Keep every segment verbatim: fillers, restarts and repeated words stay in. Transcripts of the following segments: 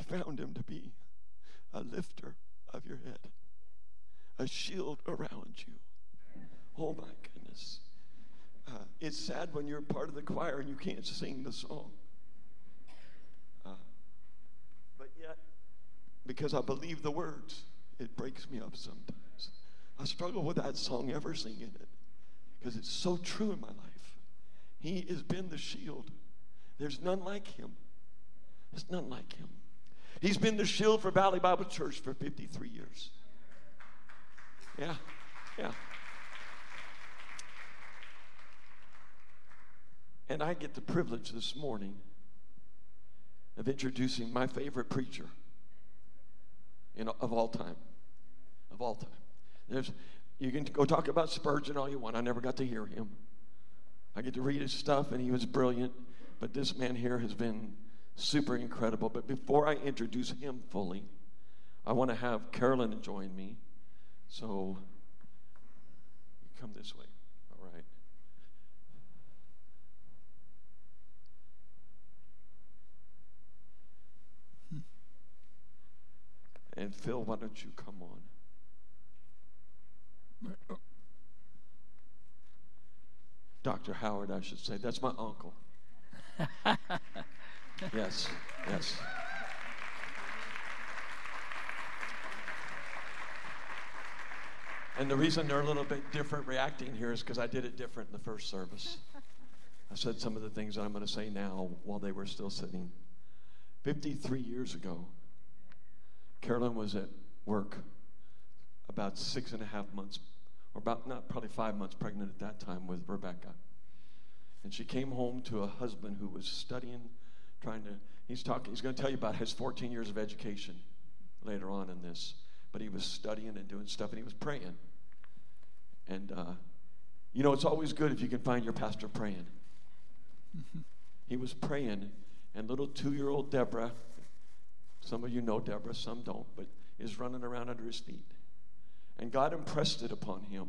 found him to be a lifter of your head, a shield around you. Oh my goodness. Uh, it's sad when you're part of the choir and you can't sing the song. Uh, but yet, because I believe the words, it breaks me up sometimes. I struggle with that song, ever singing it, because it's so true in my life. He has been the shield. There's none like him. There's none like him. He's been the shield for Valley Bible Church for fifty-three years. Yeah, yeah. And I get the privilege this morning of introducing my favorite preacher in, of all time. Of all time. There's, you can go talk about Spurgeon all you want. I never got to hear him. I get to read his stuff, and he was brilliant. But this man here has been super incredible. But before I introduce him fully, I want to have Carolyn join me. So you come this way. All right. And Phil, why don't you come on? Doctor Howard, I should say. That's my uncle. Yes, yes. And the reason they're a little bit different reacting here is because I did it different in the first service. I said some of the things that I'm going to say now while they were still sitting. fifty-three years ago, Carolyn was at work about six and a half months, or about, not probably five months pregnant at that time with Rebecca. And she came home to a husband who was studying, trying to, he's talking, he's going to tell you about his fourteen years of education later on in this. But he was studying and doing stuff, and he was praying. And, uh, you know, it's always good if you can find your pastor praying. He was praying, and little two-year-old Deborah, some of you know Deborah, some don't, but is running around under his feet. And God impressed it upon him.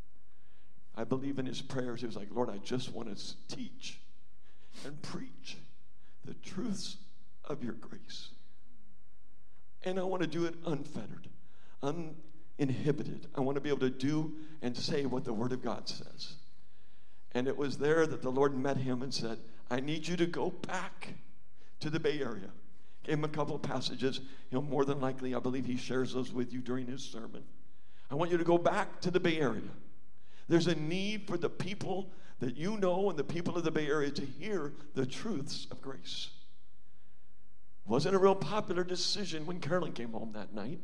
I believe in his prayers, he was like, Lord, I just want to teach and preach the truths of your grace. And I want to do it unfettered, uninhibited. I want to be able to do and say what the Word of God says. And it was there that the Lord met him and said, I need you to go back to the Bay Area. Gave him a couple of passages. He'll more than likely, I believe he shares those with you during his sermon. I want you to go back to the Bay Area. There's a need for the people that you know and the people of the Bay Area to hear the truths of grace. Wasn't a real popular decision when Carolyn came home that night.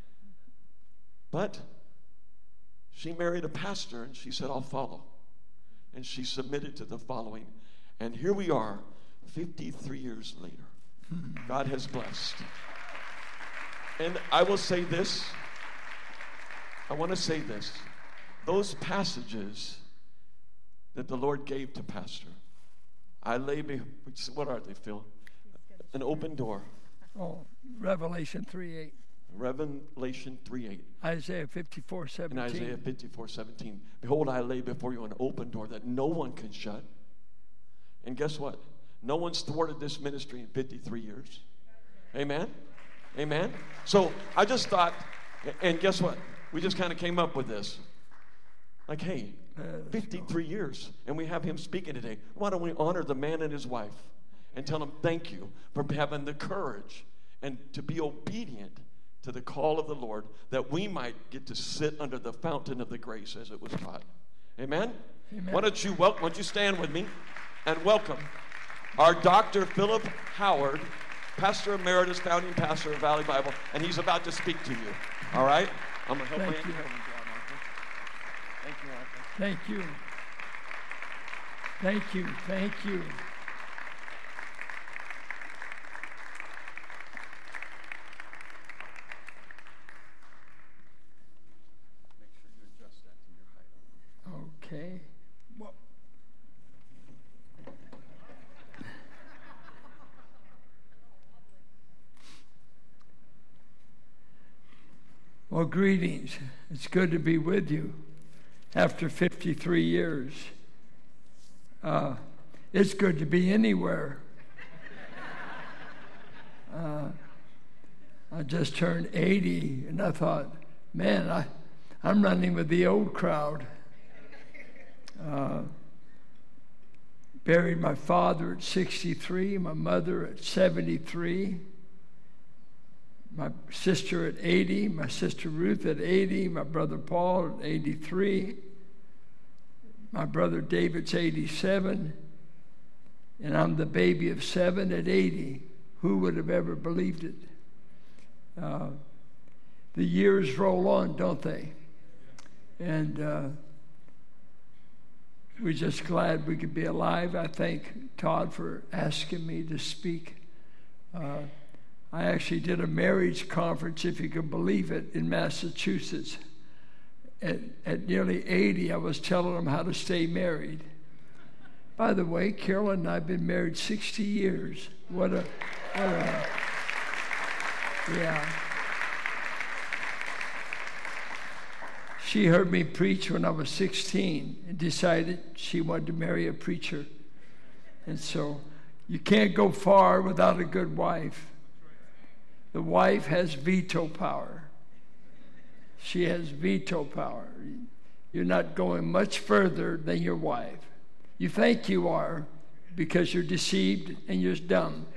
But she married a pastor, and she said, I'll follow. And she submitted to the following. And here we are, fifty-three years later. God has blessed. And I will say this. I want to say this. Those passages that the Lord gave to Pastor, I lay be, what are they, Phil? An open door. Oh, Revelation three eight. Revelation three eight. Isaiah fifty-four seventeen. And Isaiah fifty-four seventeen. Behold, I lay before you an open door that no one can shut. And guess what? No one's thwarted this ministry in fifty-three years. Amen? Amen? So I just thought, and guess what? We just kind of came up with this. Like, hey, fifty-three years, and we have him speaking today. Why don't we honor the man and his wife and tell them thank you for having the courage and to be obedient to the call of the Lord, that we might get to sit under the fountain of the grace as it was taught. Amen? Amen. Why don't you welcome, why don't you stand with me and welcome our Doctor Philip Howard, Pastor Emeritus, founding pastor of Valley Bible, and he's about to speak to you. All right? I'm going to help Thank you. you. Thank you, Arthur. Thank you. Thank you. Thank you. Make sure you adjust that to your height. Okay. Well, well, greetings. It's good to be with you after fifty-three years. Uh, it's good to be anywhere. Uh, I just turned eighty, and I thought, man, I, I'm running with the old crowd. Uh, buried my father at sixty-three, my mother at seventy-three, my sister at eighty, my sister Ruth at eighty, my brother Paul at eighty-three, my brother David's eighty-seven, and I'm the baby of seven at eighty. Who would have ever believed it? Uh, the years roll on, don't they? And uh, we're just glad we could be alive. I thank Todd for asking me to speak. Uh, I actually did a marriage conference, if you can believe it, in Massachusetts. At, at nearly eighty, I was telling them how to stay married. By the way, Carolyn and I have been married sixty years. What a, what a, yeah. She heard me preach when I was sixteen and decided she wanted to marry a preacher. And so you can't go far without a good wife. The wife has veto power. She has veto power. You're not going much further than your wife. You think you are because you're deceived and you're dumb.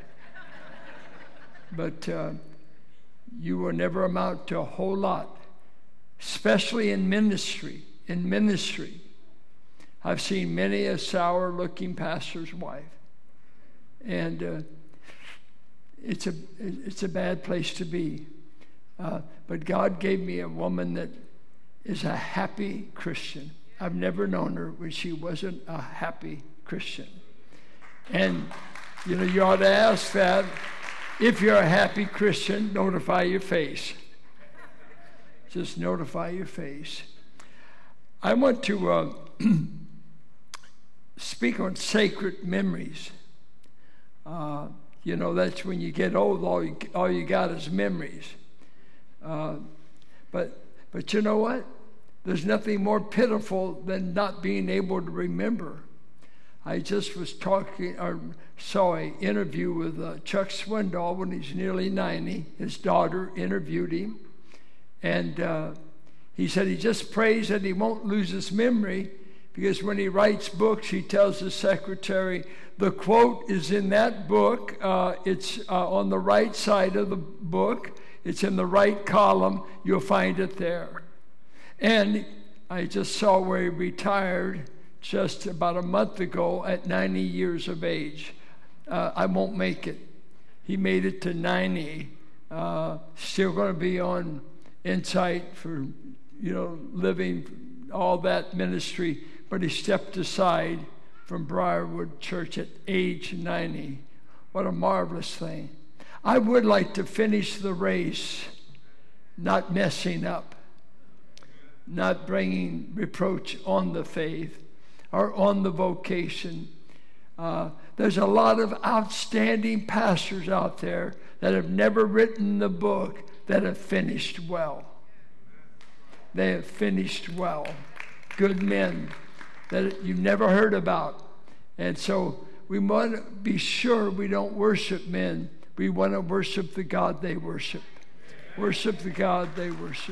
But uh, you will never amount to a whole lot, especially in ministry. In ministry, I've seen many a sour-looking pastor's wife, and uh, it's a it's a bad place to be. Uh, but God gave me a woman that is a happy Christian. I've never known her when she wasn't a happy Christian. And, you know, you ought to ask that. If you're a happy Christian, notify your face. Just notify your face. I want to uh, speak on sacred memories. Uh, you know, that's when you get old, all you, all you got is memories. Uh, but but you know what? There's nothing more pitiful than not being able to remember. I just was talking, or saw an interview with uh, Chuck Swindoll when he's nearly ninety. His daughter interviewed him, and uh, he said he just prays that he won't lose his memory, because when he writes books, he tells his secretary, the quote is in that book. Uh, it's uh, on the right side of the book. It's in the right column. You'll find it there. And I just saw where he retired just about a month ago at ninety years of age. Uh, I won't make it. He made it to ninety. Uh, still going to be on Insight for, you know, living all that ministry. But he stepped aside from Briarwood Church at age ninety. What a marvelous thing. I would like to finish the race not messing up, not bringing reproach on the faith or on the vocation. Uh, there's a lot of outstanding pastors out there that have never written the book that have finished well. They have finished well. Good men that you've never heard about. And so we want to be sure we don't worship men. We want to worship the God they worship. Worship the God they worship.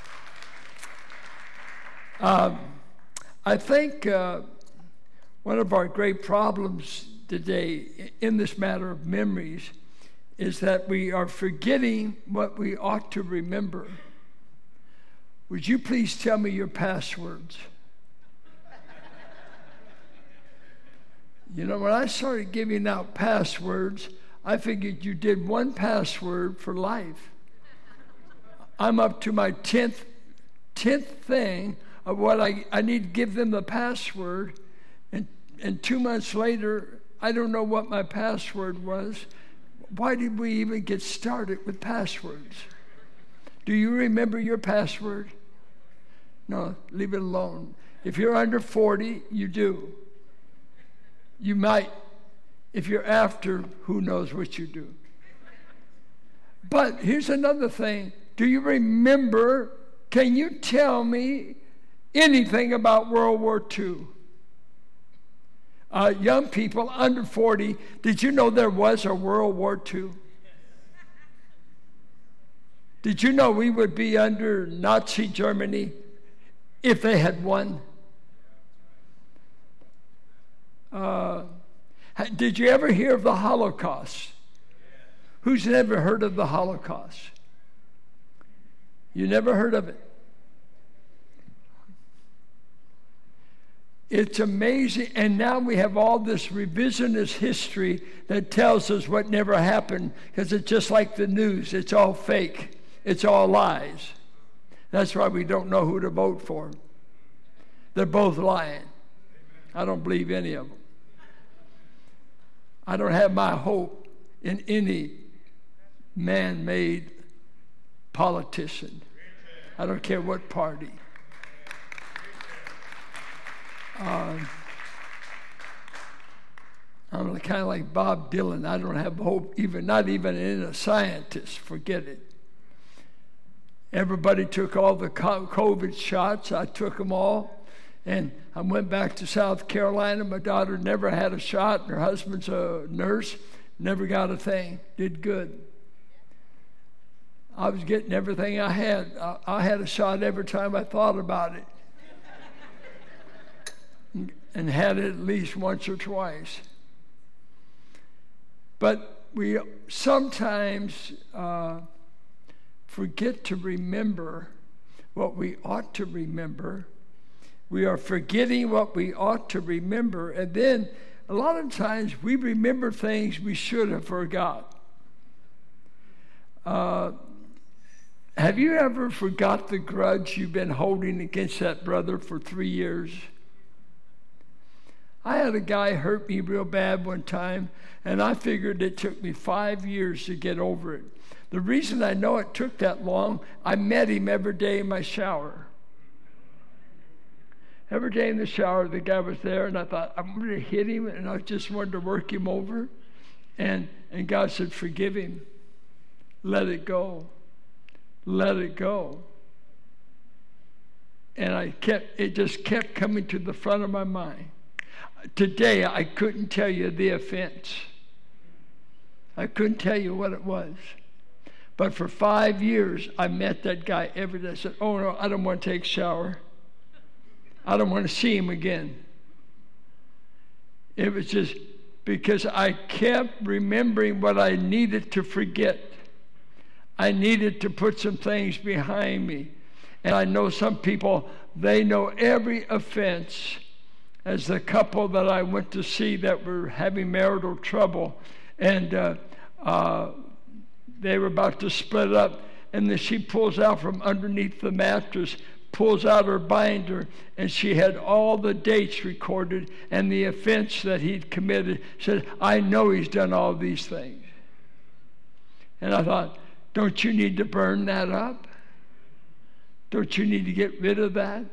Um, I think uh, one of our great problems today in this matter of memories is that we are forgetting what we ought to remember. Would you please tell me your passwords? You know, when I started giving out passwords, I figured you did one password for life. I'm up to my tenth, tenth thing of what I, I need to give them the password, and, and two months later, I don't know what my password was. Why did we even get started with passwords? Do you remember your password? No, leave it alone. If you're under forty, you do. You might. If you're after, who knows what you do. But here's another thing. Do you remember, can you tell me anything about World War Two? Uh, young people under forty, did you know there was a World War Two? Did you know we would be under Nazi Germany if they had won? Uh, did you ever hear of the Holocaust? Who's never heard of the Holocaust? You never heard of it? It's amazing. And now we have all this revisionist history that tells us what never happened, because it's just like the news. It's all fake. It's all lies. That's why we don't know who to vote for. They're both lying. I don't believe any of them. I don't have my hope in any man-made politician. I don't care what party. Um, I'm kind of like Bob Dylan. I don't have hope, even not even in a scientist. Forget it. Everybody took all the COVID shots. I took them all. And I went back to South Carolina. My daughter never had a shot. Her husband's a nurse. Never got a thing. Did good. I was getting everything I had. I, I had a shot every time I thought about it. And had it at least once or twice. But we sometimes uh, forget to remember what we ought to remember. We are forgetting what we ought to remember. And then a lot of times we remember things we should have forgot. Uh, have you ever forgot the grudge you've been holding against that brother for three years? I had a guy hurt me real bad one time, and I figured it took me five years to get over it. The reason I know it took that long, I met him every day in my shower. Every day in the shower, the guy was there, and I thought, I'm going to hit him, and I just wanted to work him over. And, and God said, forgive him. Let it go. Let it go. And I kept, it just kept coming to the front of my mind. Today, I couldn't tell you the offense. I couldn't tell you what it was. But for five years, I met that guy every day. I said, oh, no, I don't want to take a shower. I don't want to see him again. It was just because I kept remembering what I needed to forget. I needed to put some things behind me. And I know some people, they know every offense. As the couple that I went to see that were having marital trouble, and uh, uh, they were about to split up, and then she pulls out from underneath the mattress, pulls out her binder, and she had all the dates recorded and the offense that he'd committed. Said, I know he's done all these things. And I thought, don't you need to burn that up? Don't you need to get rid of that?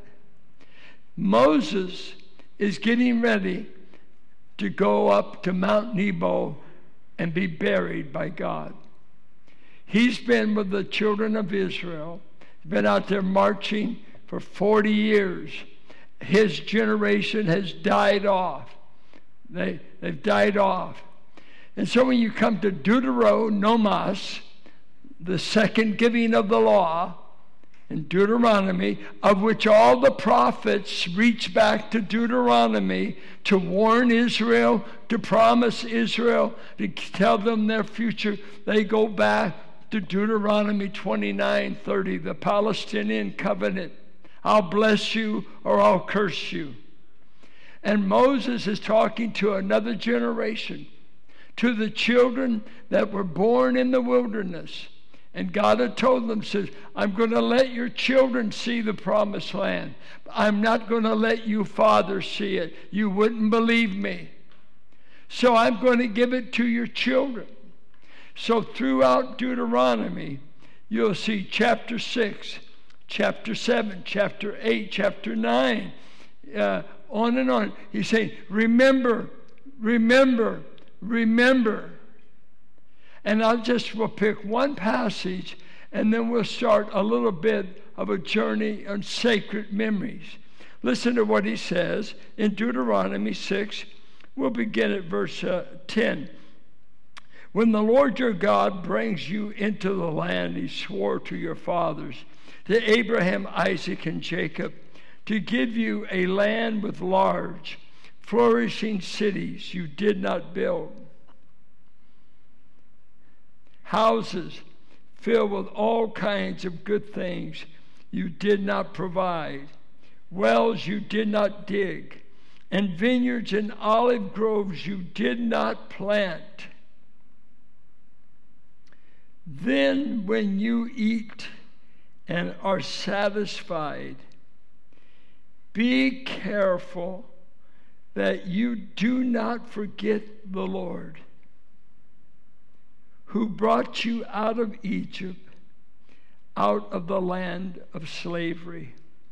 Moses is getting ready to go up to Mount Nebo and be buried by God. He's been with the children of Israel. He's been out there marching for forty years. His generation has died off. They, they've died off. And so when you come to Deuteronomos, the second giving of the law, in Deuteronomy, of which all the prophets reach back to Deuteronomy to warn Israel, to promise Israel, to tell them their future. They go back to Deuteronomy twenty-nine thirty, the Palestinian covenant. I'll bless you or I'll curse you. And Moses is talking to another generation, to the children that were born in the wilderness. And God had told them, says, I'm going to let your children see the promised land. I'm not going to let you fathers see it. You wouldn't believe me. So I'm going to give it to your children. So throughout Deuteronomy, you'll see chapter six, chapter seven, chapter eight, chapter nine, uh, on and on. He's saying, remember, remember, remember. And I'll just, we'll pick one passage, and then we'll start a little bit of a journey on sacred memories. Listen to what he says in Deuteronomy six. We'll begin at verse uh, ten. When the Lord your God brings you into the land he swore to your fathers, to Abraham, Isaac, and Jacob, to give you a land with large, flourishing cities you did not build, houses filled with all kinds of good things you did not provide, wells you did not dig, and vineyards and olive groves you did not plant. Then when you eat and are satisfied, be careful that you do not forget the Lord, who brought you out of Egypt, out of the land of slavery.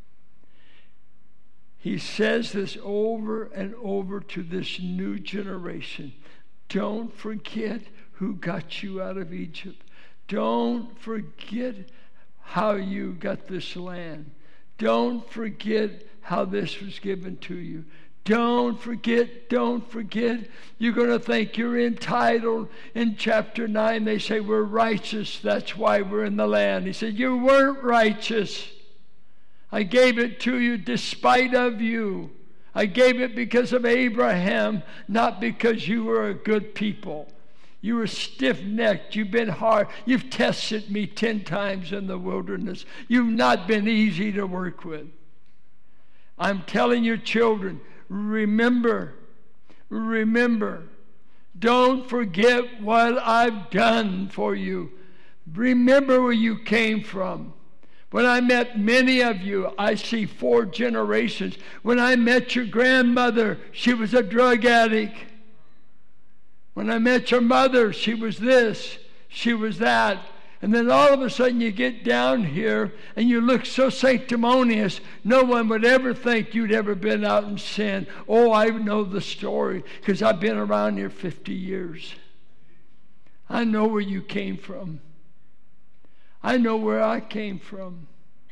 He says this over and over to this new generation. Don't forget who got you out of Egypt. Don't forget how you got this land. Don't forget how this was given to you. Don't forget, don't forget. You're going to think you're entitled. In chapter nine, they say we're righteous. That's why we're in the land. He said, you weren't righteous. I gave it to you despite of you. I gave it because of Abraham, not because you were a good people. You were stiff-necked. You've been hard. You've tested me ten times in the wilderness. You've not been easy to work with. I'm telling your children, remember, remember. Don't forget what I've done for you. Remember where you came from. When I met many of you, I see four generations. When I met your grandmother, she was a drug addict. When I met your mother, she was this, she was that. And then all of a sudden you get down here and you look so sanctimonious, no one would ever think you'd ever been out in sin. Oh, I know the story because I've been around here fifty years. I know where you came from. I know where I came from.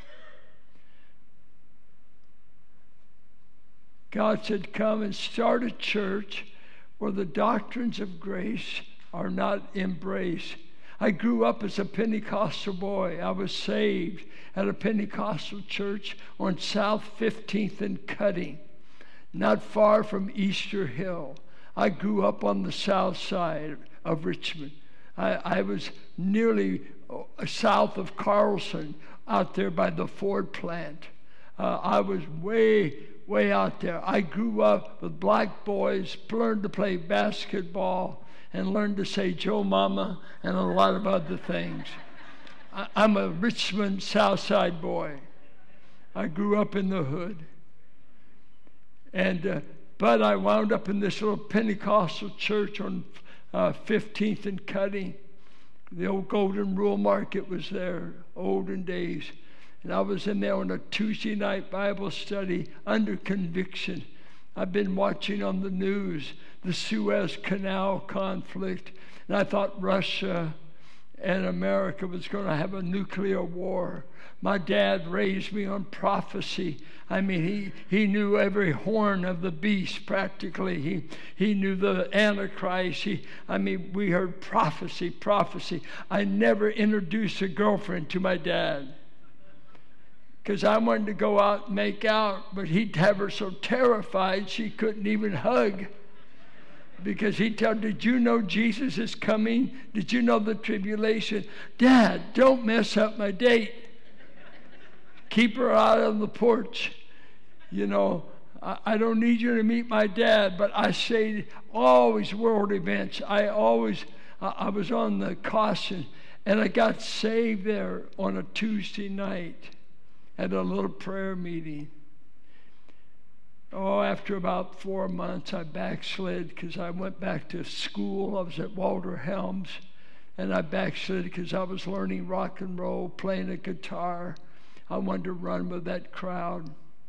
God said, come and start a church where the doctrines of grace are not embraced. I grew up as a Pentecostal boy. I was saved at a Pentecostal church on South fifteenth and Cutting, not far from Easter Hill. I grew up on the south side of Richmond. I, I was nearly south of Carlson, out there by the Ford plant. Uh, I was way, way out there. I grew up with black boys, learned to play basketball, and learned to say Joe Mama and a lot of other things. I, I'm a Richmond South Side boy. I grew up in the hood. And uh, but I wound up in this little Pentecostal church on uh, fifteenth and Cutting. The old Golden Rule Market was there, olden days. And I was in there on a Tuesday night Bible study under conviction. I've been watching on the news the Suez Canal conflict, and I thought Russia and America was going to have a nuclear war. My dad raised me on prophecy. I mean, he, he knew every horn of the beast practically. He, he knew the Antichrist. He, I mean, we heard prophecy, prophecy. I never introduced a girlfriend to my dad because I wanted to go out and make out, but he'd have her so terrified she couldn't even hug. Because he'd tell, did you know Jesus is coming? Did you know the tribulation? Dad, don't mess up my date. Keep her out on the porch. You know, I, I don't need you to meet my dad, but I say always world events. I always, I, I was on the caution, and I got saved there on a Tuesday night at a little prayer meeting. Oh, after about four months, I backslid because I went back to school. I was at Walter Helms, and I backslid because I was learning rock and roll, playing a guitar. I wanted to run with that crowd.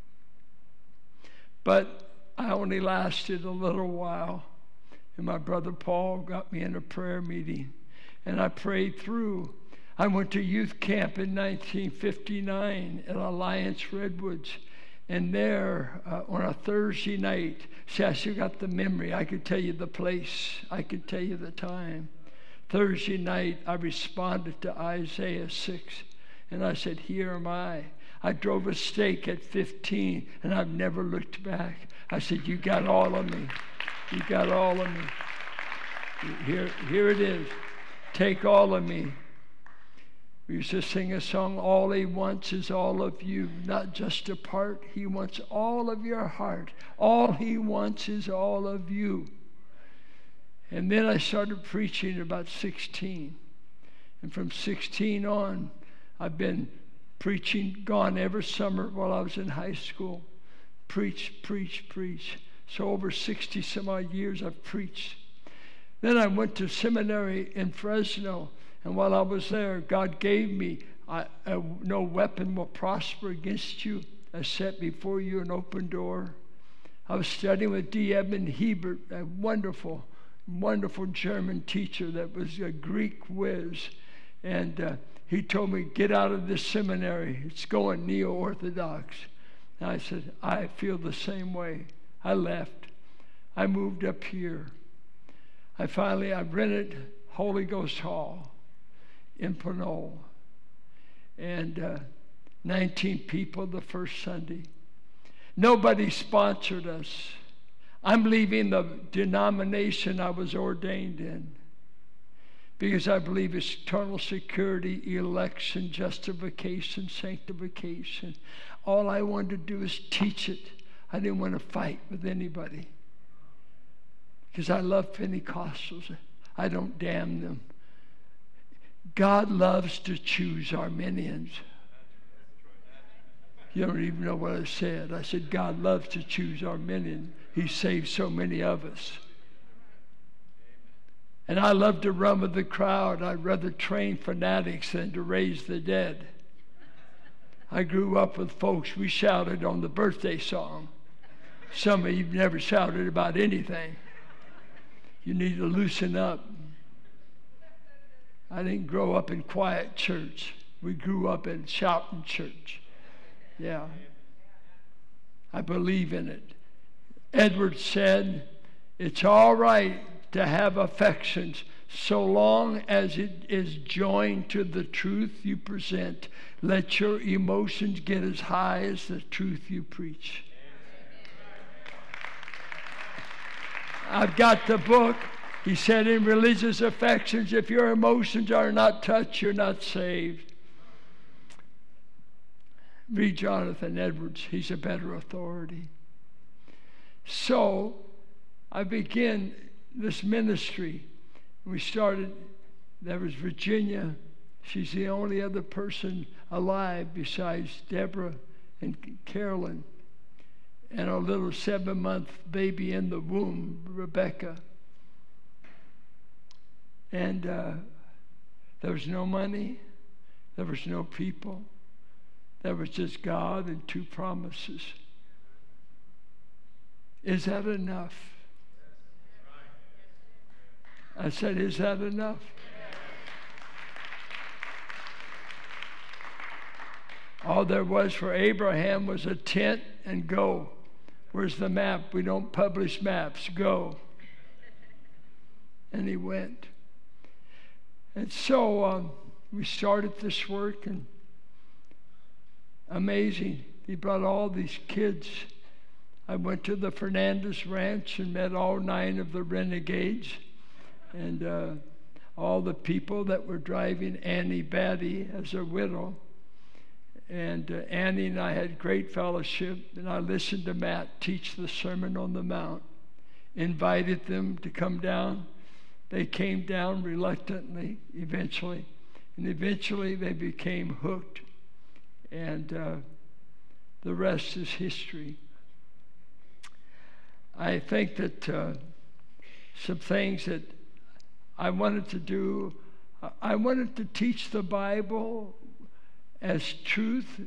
But I only lasted a little while. And my brother Paul got me in a prayer meeting, and I prayed through. I went to youth camp in nineteen fifty-nine at Alliance Redwoods. And there, uh, on a Thursday night, see, I still got the memory. I could tell you the place. I could tell you the time. Thursday night, I responded to Isaiah six, and I said, here am I. I drove a stake at fifteen, and I've never looked back. I said, you got all of me. You got all of me. Here, here it is. Take all of me. We used to sing a song, all he wants is all of you, not just a part. He wants all of your heart. All he wants is all of you. And then I started preaching at about sixteen. And from sixteen on, I've been preaching, gone every summer while I was in high school. Preach, preach, preach. So over sixty some odd years I've preached. Then I went to seminary in Fresno. And while I was there, God gave me, I, I, no weapon will prosper against you. I set before you an open door. I was studying with D. Edmund Hebert, a wonderful, wonderful German teacher that was a Greek whiz. And uh, he told me, get out of this seminary. It's going neo-Orthodox. And I said, I feel the same way. I left. I moved up here. I finally, I rented Holy Ghost Hall in Pinole, and uh, nineteen people the first Sunday. Nobody sponsored us. I'm leaving the denomination I was ordained in because I believe it's eternal security, election, justification, sanctification. All I wanted to do is teach it. I didn't want to fight with anybody because I love Pentecostals. I don't damn them. God loves to choose Arminians. You don't even know what I said. I said, God loves to choose Arminians. He saved so many of us. And I love to run with the crowd. I'd rather train fanatics than to raise the dead. I grew up with folks, we shouted on the birthday song. Some of you never shouted about anything. You need to loosen up. I didn't grow up in quiet church. We grew up in shouting church. Yeah. I believe in it. Edwards said, it's all right to have affections so long as it is joined to the truth you present. Let your emotions get as high as the truth you preach. I've got the book. He said in religious affections, if your emotions are not touched, you're not saved. Read Jonathan Edwards. He's a better authority. So I began this ministry. We started, there was Virginia. She's the only other person alive besides Deborah and Carolyn and our little seven-month baby in the womb, Rebecca. And uh, there was no money. There was no people. There was just God and two promises. Is that enough? I said, is that enough? All there was for Abraham was a tent and go. Where's the map? We don't publish maps. Go. And he went. And so um, we started this work, and amazing. He brought all these kids. I went to the Fernandez Ranch and met all nine of the renegades and uh, all the people that were driving Annie Batty as a widow. And uh, Annie and I had great fellowship, and I listened to Matt teach the Sermon on the Mount, invited them to come down. They came down reluctantly, eventually, and eventually they became hooked, and uh, the rest is history. I think that uh, some things that I wanted to do, I wanted to teach the Bible as truth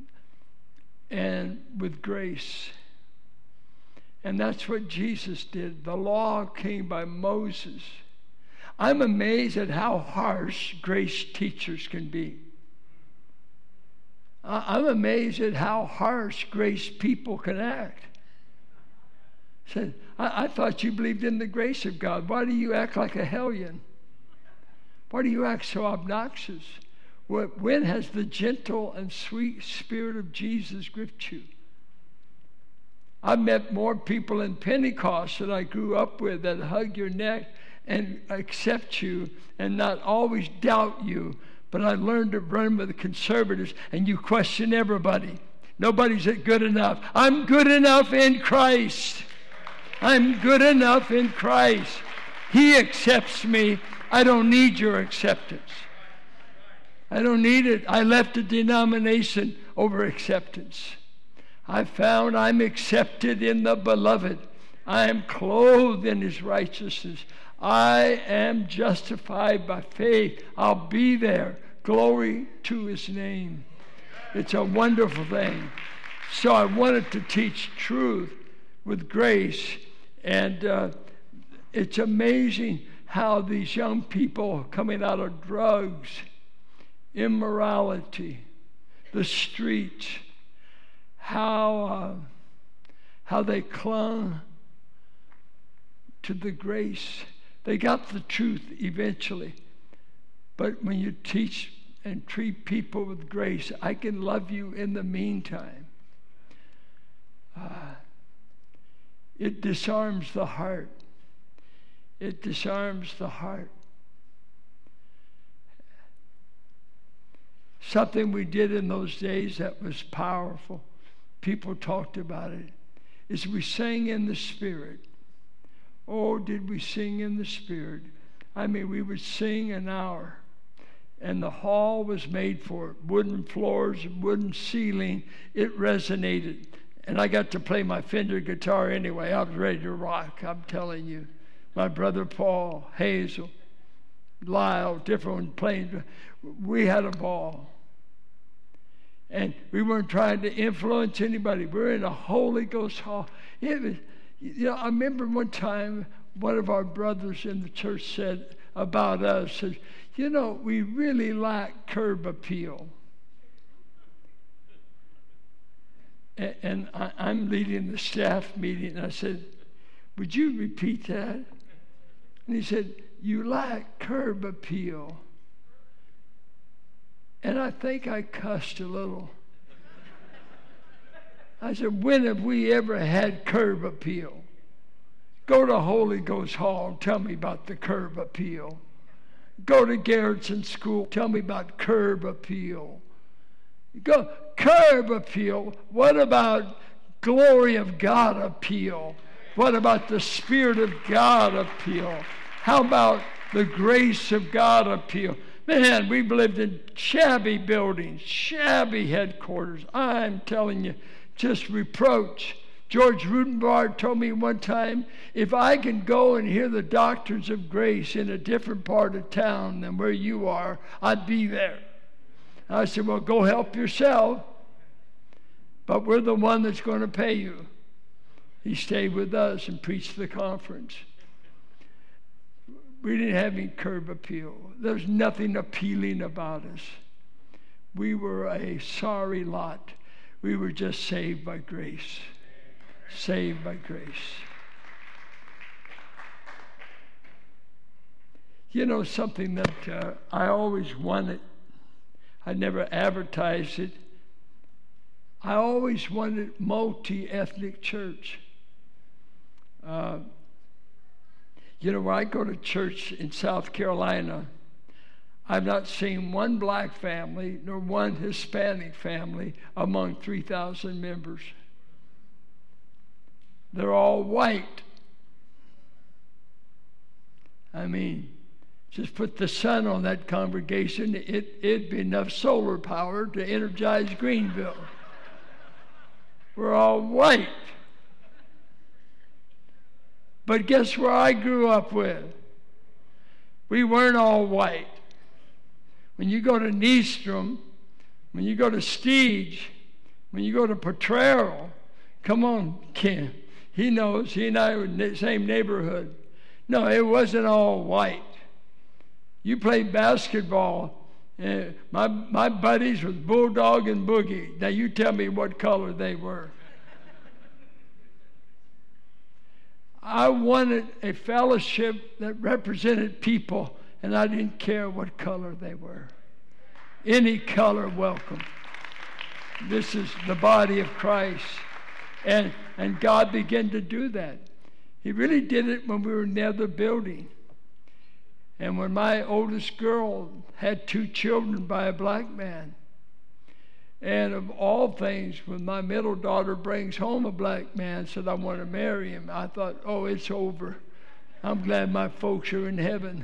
and with grace. And that's what Jesus did. The law came by Moses. I'm amazed at how harsh grace teachers can be. I'm amazed at how harsh grace people can act. I said, I, I thought you believed in the grace of God. Why do you act like a hellion? Why do you act so obnoxious? When has the gentle and sweet Spirit of Jesus gripped you? I've met more people in Pentecost that I grew up with that hug your neck and accept you and not always doubt you. But I learned to run with the conservatives, and you question everybody. Nobody's good enough. I'm good enough in Christ. I'm good enough in Christ. He accepts me. I don't need your acceptance. I don't need it. I left a denomination over acceptance. I found I'm accepted in the beloved. I am clothed in his righteousness. I am justified by faith. I'll be there. Glory to his name. It's a wonderful thing. So I wanted to teach truth with grace. And uh, it's amazing how these young people coming out of drugs, immorality, the streets, how, uh, how they clung to the grace. They got the truth eventually. But when you teach and treat people with grace, I can love you in the meantime. Uh, it disarms the heart. It disarms the heart. Something we did in those days that was powerful, people talked about it, is we sang in the Spirit. Oh, did we sing in the Spirit? I mean, we would sing an hour, and the hall was made for it. Wooden floors, wooden ceiling. It resonated. And I got to play my Fender guitar anyway. I was ready to rock, I'm telling you. My brother Paul, Hazel, Lyle, different ones playing. We had a ball. And we weren't trying to influence anybody. We were in a Holy Ghost hall. It was, you know, I remember one time one of our brothers in the church said about us, says, you know, we really lack curb appeal. And, and I, I'm leading the staff meeting, and I said, would you repeat that? And he said, you lack curb appeal. And I think I cussed a little. I said, when have we ever had curb appeal? Go to Holy Ghost Hall and tell me about the curb appeal. Go to Garrettson School, tell me about curb appeal. Go, curb appeal. What about glory of God appeal? What about the Spirit of God appeal? How about the grace of God appeal? Man, we've lived in shabby buildings, shabby headquarters. I'm telling you, just reproach. George Rudenbard told me one time, if I can go and hear the doctrines of grace in a different part of town than where you are, I'd be there. I said, well, go help yourself, but we're the one that's going to pay you. He stayed with us and preached the conference. We didn't have any curb appeal. There's nothing appealing about us. We were a sorry lot. We were just saved by grace. Saved by grace. You know, something that uh, I always wanted, I never advertised it. I always wanted multi-ethnic church. Uh, you know, when I go to church in South Carolina, I've not seen one black family nor one Hispanic family among three thousand members. They're all white. I mean, just put the sun on that congregation, it, it'd be enough solar power to energize Greenville. We're all white. But guess where I grew up with? We weren't all white. When you go to Nystrom, when you go to Steege, when you go to Potrero, come on, Ken. He knows, he and I were in the same neighborhood. No, it wasn't all white. You played basketball. Uh, my, my buddies was Bulldog and Boogie. Now you tell me what color they were. I wanted a fellowship that represented people and I didn't care what color they were. Any color, welcome. This is the body of Christ. And, and God began to do that. He really did it when we were near the building. And when my oldest girl had two children by a black man, and of all things, when my middle daughter brings home a black man, said, I want to marry him, I thought, oh, it's over. I'm glad my folks are in heaven.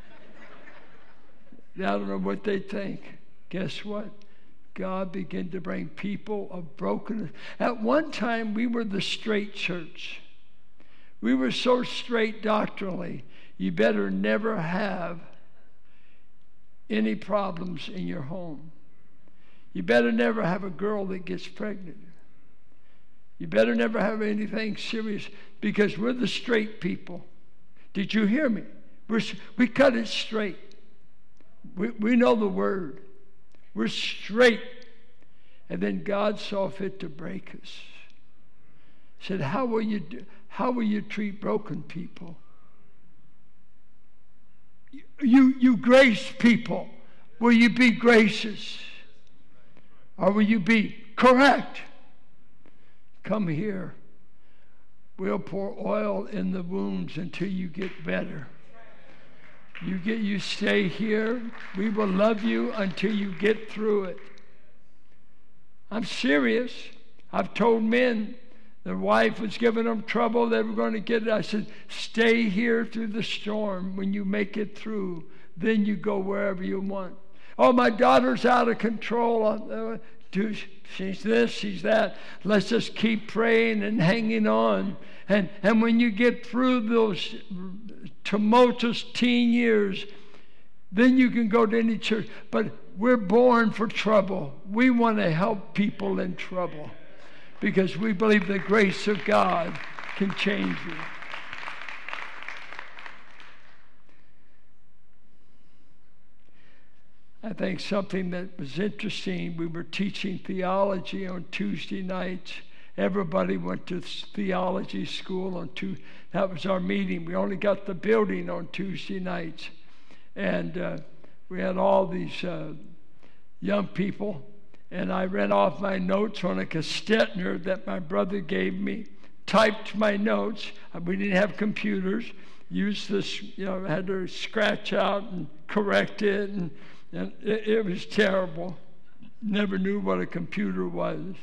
I don't know what they think. Guess what? God began to bring people of brokenness. At one time, we were the straight church. We were so straight doctrinally, you better never have any problems in your home. You better never have a girl that gets pregnant. You better never have anything serious, because we're the straight people. Did you hear me? We're, we cut it straight. We, we know the word. We're straight. And then God saw fit to break us. He said, how will you do, how will you treat broken people? You, you grace people. Will you be gracious? Or will you be correct? Come here. We'll pour oil in the wounds until you get better. You get, you stay here. We will love you until you get through it. I'm serious. I've told men, their wife was giving them trouble, they were going to get it. I said, stay here through the storm. When you make it through, then you go wherever you want. Oh, my daughter's out of control. She's this, she's that. Let's just keep praying and hanging on. And, and when you get through those tumultuous teen years, then you can go to any church. But we're born for trouble. We want to help people in trouble because we believe the grace of God can change you. I think something that was interesting, we were teaching theology on Tuesday nights. Everybody went to theology school on Tuesday. That was our meeting. We only got the building on Tuesday nights. And uh, we had all these uh, young people. And I read off my notes on a Gestetner that my brother gave me, typed my notes. We didn't have computers. Used this, you know, had to scratch out and correct it. And And it, it was terrible. Never knew what a computer was.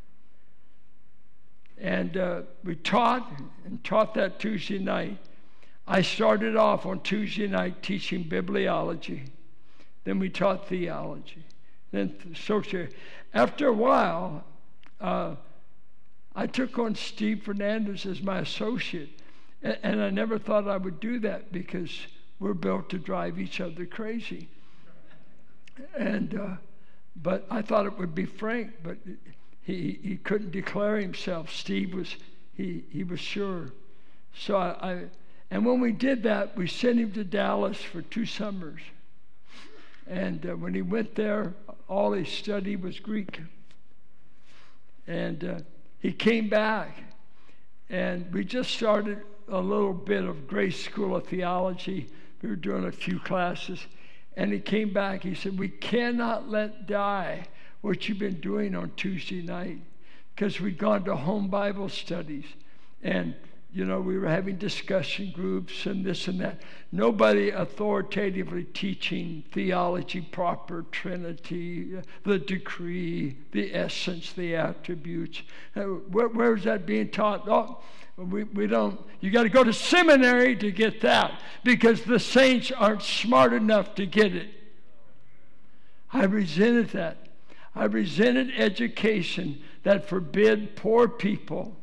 And uh, we taught and taught that Tuesday night. I started off on Tuesday night teaching bibliology. Then we taught theology. Then sociology. After a while, uh, I took on Steve Fernandez as my associate. And, and I never thought I would do that because we're built to drive each other crazy. And uh, but I thought it would be Frank, but he he couldn't declare himself. Steve was he he was sure. So I, I and when we did that, we sent him to Dallas for two summers. And uh, when he went there, all he studied was Greek. And uh, he came back, and we just started a little bit of Grace School of Theology. We were doing a few classes. And he came back, he said, we cannot let die what you've been doing on Tuesday night. Because we'd gone to home Bible studies. And, you know, we were having discussion groups and this and that. Nobody authoritatively teaching theology proper, Trinity, the decree, the essence, the attributes. Uh, where, where is that being taught? Oh, We, we don't, you got to go to seminary to get that because the saints aren't smart enough to get it. I resented that. I resented education that forbid poor people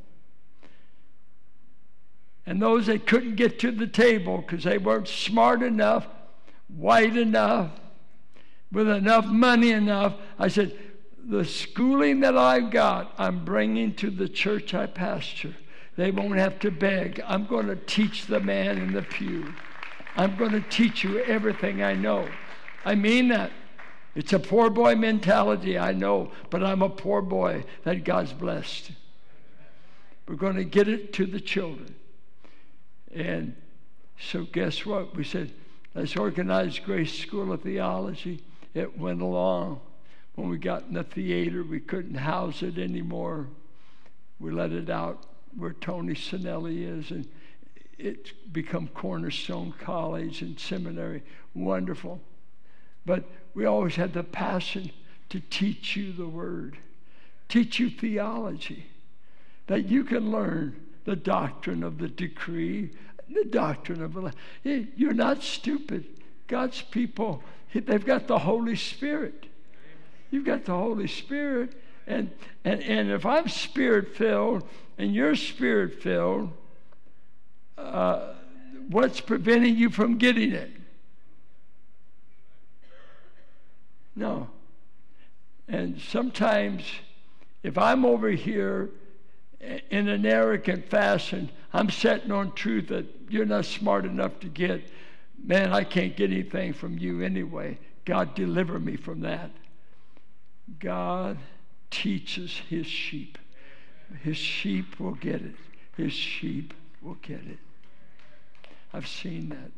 and those that couldn't get to the table because they weren't smart enough, white enough, with enough money enough. I said, the schooling that I've got, I'm bringing to the church I pastor. They won't have to beg. I'm going to teach the man in the pew. I'm going to teach you everything I know. I mean that. It's a poor boy mentality, I know, but I'm a poor boy that God's blessed. We're going to get it to the children. And so guess what? We said, Let's organize Grace School of Theology. It went along. When we got in the theater, we couldn't house it anymore. We let it out where Tony Sinelli is, and it's become Cornerstone College and Seminary. Wonderful. But we always had the passion to teach you the Word, teach you theology, that you can learn the doctrine of the decree, the doctrine of the... You're not stupid. God's people, they've got the Holy Spirit. You've got the Holy Spirit. And, and, and if I'm Spirit-filled and you're Spirit-filled, uh, what's preventing you from getting it? No. And sometimes, if I'm over here in an arrogant fashion, I'm sitting on truth that you're not smart enough to get. Man, I can't get anything from you anyway. God, deliver me from that. God teaches his sheep. His sheep will get it. His sheep will get it. I've seen that.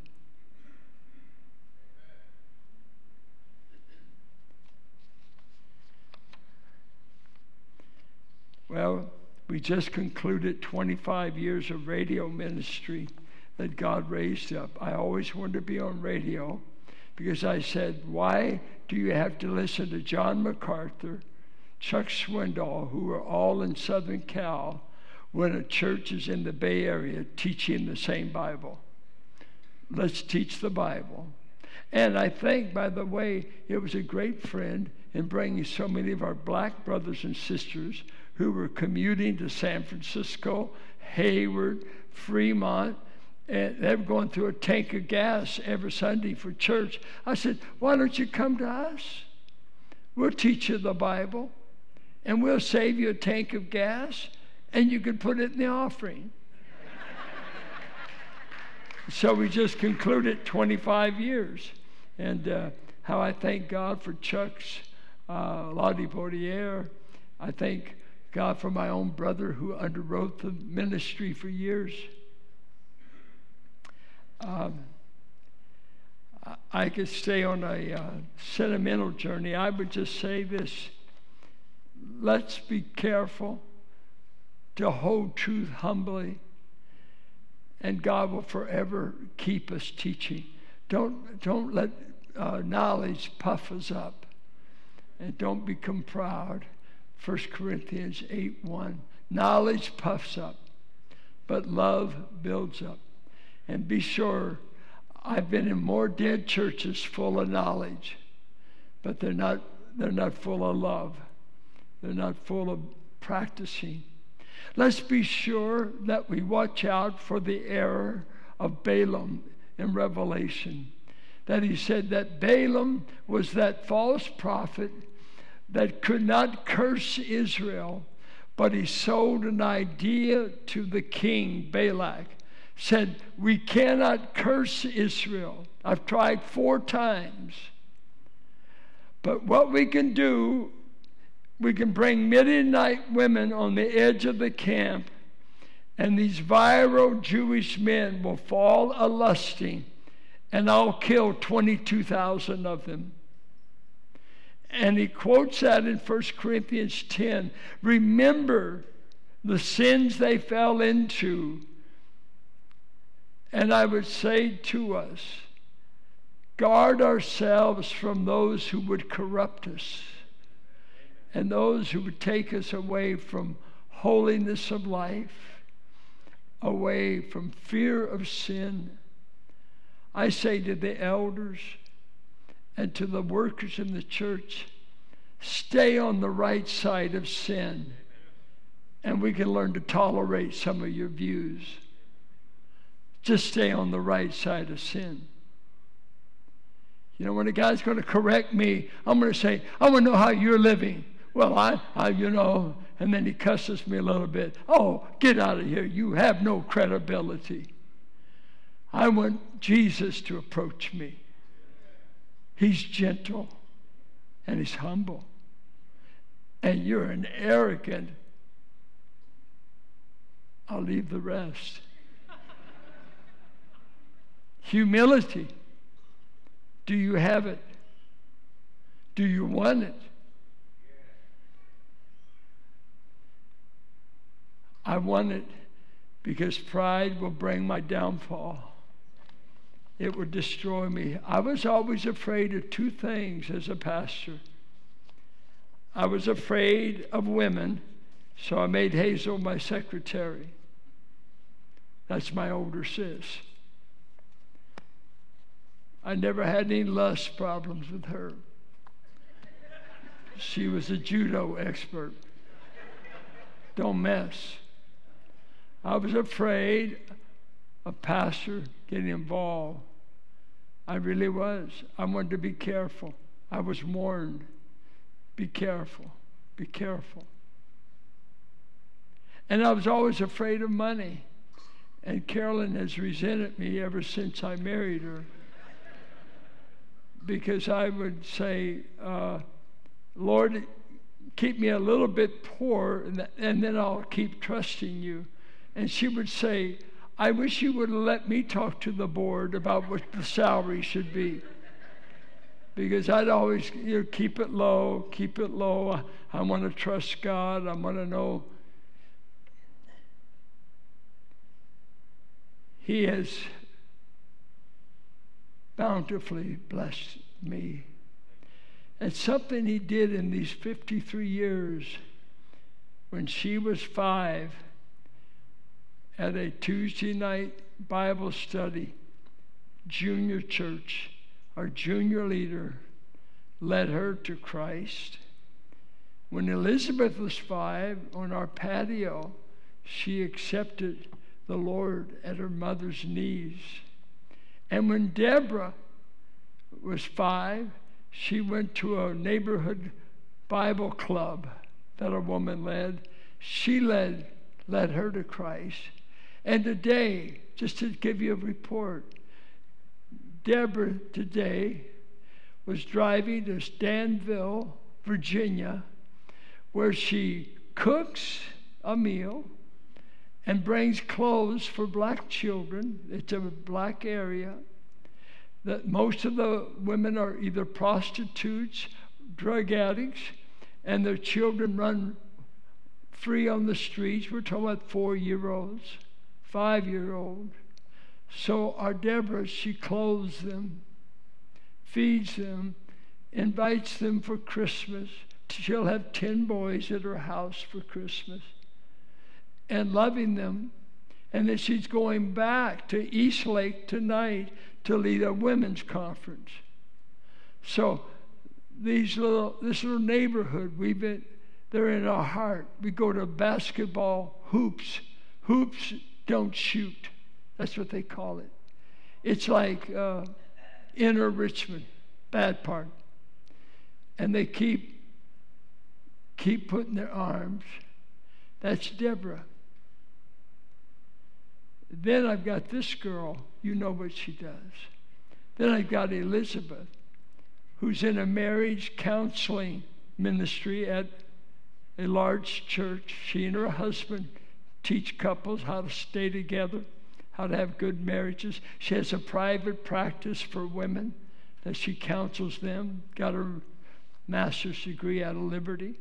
Well, we just concluded twenty-five years of radio ministry that God raised up. I always wanted to be on radio because I said, why do you have to listen to John MacArthur, Chuck Swindoll, who are all in Southern Cal, when a church is in the Bay Area teaching the same Bible? Let's teach the Bible. And I think, by the way, it was a great friend in bringing so many of our black brothers and sisters who were commuting to San Francisco, Hayward, Fremont, and they were going through a tank of gas every Sunday for church. I said, why don't you come to us? We'll teach you the Bible, and we'll save you a tank of gas, and you can put it in the offering. So we just concluded twenty-five years. And uh, how I thank God for Chuck's uh, Lottie Baudier. I thank God for my own brother who underwrote the ministry for years. Um, I could stay on a uh, sentimental journey. I would just say this. Let's be careful to hold truth humbly, and God will forever keep us teaching. Don't, don't let uh, knowledge puff us up, and don't become proud. First Corinthians eight one. Knowledge puffs up, but love builds up. And be sure, I've been in more dead churches full of knowledge, but they're not, they're not full of love. They're not full of practicing. Let's be sure that we watch out for the error of Balaam in Revelation. That he said that Balaam was that false prophet that could not curse Israel, but he sold an idea to the king, Balak. Said, we cannot curse Israel. I've tried four times. But what we can do, we can bring Midianite women on the edge of the camp, and these virile Jewish men will fall a-lusting, and I'll kill twenty-two thousand of them. And he quotes that in First Corinthians ten. Remember the sins they fell into. And I would say to us, guard ourselves from those who would corrupt us and those who would take us away from holiness of life, away from fear of sin. I say to the elders and to the workers in the church, stay on the right side of sin, and we can learn to tolerate some of your views. Just stay on the right side of sin. You know, when a guy's going to correct me, I'm going to say, I want to know how you're living. Well, I, I, you know, and then he cusses me a little bit. Oh, get out of here. You have no credibility. I want Jesus to approach me. He's gentle and he's humble. And you're an arrogant. I'll leave the rest. Humility. Do you have it? Do you want it? I want it because pride will bring my downfall. It would destroy me. I was always afraid of two things as a pastor. I was afraid of women, so I made Hazel my secretary. That's my older sis. I never had any lust problems with her. She was a judo expert. Don't mess. I was afraid of pastor getting involved. I really was. I wanted to be careful. I was warned. Be careful. Be careful. And I was always afraid of money. And Carolyn has resented me ever since I married her. Because I would say, uh, Lord, keep me a little bit poor, and, th- and then I'll keep trusting you. And she would say, I wish you would have let me talk to the board about what the salary should be. Because I'd always, you know, keep it low, keep it low. I, I want to trust God. I want to know He has bountifully blessed me. And something He did in these fifty-three years, when she was five, at a Tuesday night Bible study, junior church, our junior leader led her to Christ. When Elizabeth was five, on our patio, she accepted the Lord at her mother's knees. And when Deborah was five, she went to a neighborhood Bible club that a woman led. She led, led her to Christ. And today, just to give you a report, Deborah today was driving to Danville, Virginia, where she cooks a meal and brings clothes for black children. It's a black area. That most of the women are either prostitutes, drug addicts, and their children run free on the streets. We're talking about four-year-olds, five-year-olds. So our Deborah, she clothes them, feeds them, invites them for Christmas. She'll have ten boys at her house for Christmas, and loving them. And then she's going back to Eastlake tonight to lead a women's conference. So these little, this little neighborhood, we've been, they're in our heart. We go to basketball hoops. Hoops don't shoot. That's what they call it. It's like uh, inner Richmond, bad part. And they keep, keep putting their arms. That's Deborah. Then I've got this girl, you know what she does. Then I've got Elizabeth, who's in a marriage counseling ministry at a large church. She and her husband teach couples how to stay together, how to have good marriages. She has a private practice for women that she counsels them, got her master's degree out of Liberty.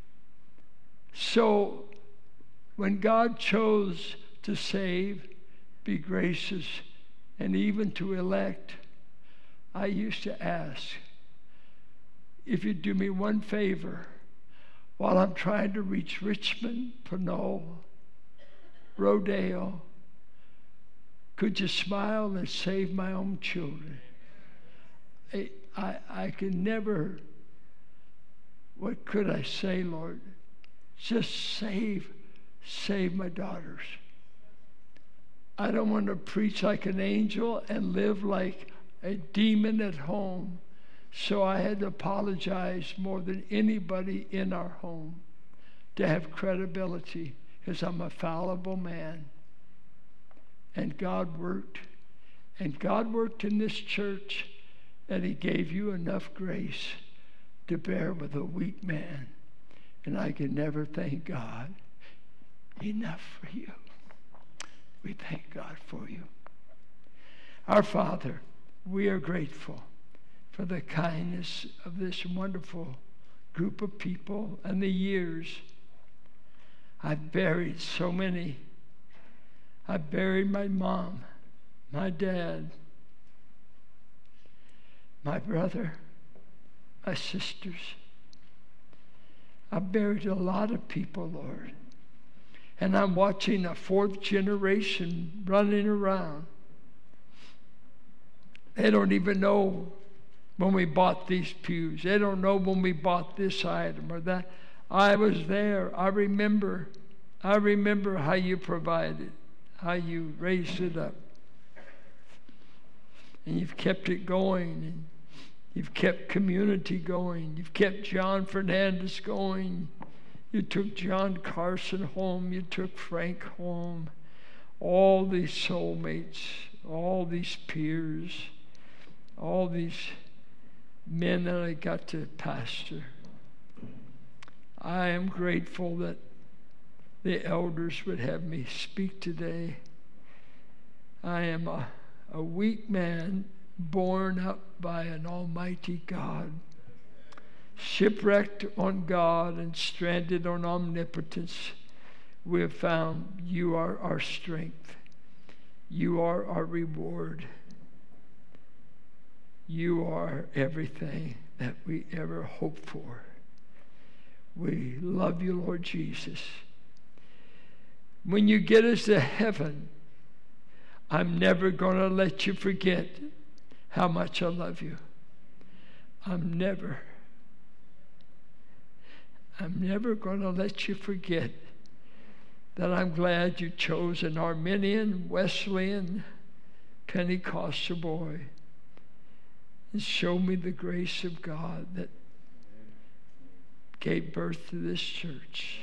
So when God chose to save, be gracious, and even to elect, I used to ask, if you'd do me one favor, while I'm trying to reach Richmond, Pinole, Rodeo, could you smile and save my own children? I, I, I can never, what could I say, Lord? Just save, save my daughters. I don't want to preach like an angel and live like a demon at home. So I had to apologize more than anybody in our home to have credibility, because I'm a fallible man. And God worked. And God worked in this church that He gave you enough grace to bear with a weak man. And I can never thank God enough for you. We thank God for you. Our Father, we are grateful for the kindness of this wonderful group of people and the years. I've buried so many. I buried my mom, my dad, my brother, my sisters. I buried a lot of people, Lord. And I'm watching a fourth generation running around. They don't even know when we bought these pews. They don't know when we bought this item or that. I was there. I remember. I remember how you provided, how you raised it up. And you've kept it going. And you've kept community going. You've kept John Fernandez going. You took John Carson home. You took Frank home. All these soulmates, all these peers, all these men that I got to pastor. I am grateful that the elders would have me speak today. I am a, a weak man born up by an almighty God, shipwrecked on God and stranded on omnipotence. We have found you are our strength. You are our reward. You are everything that we ever hoped for. We love you, Lord Jesus. When you get us to heaven, I'm never going to let you forget how much I love you. I'm never, I'm never going to let you forget that I'm glad you chose an Arminian, Wesleyan, Pentecostal boy and showed me the grace of God that gave birth to this church.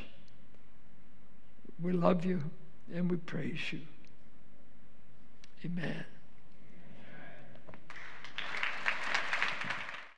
We love you and we praise you. Amen.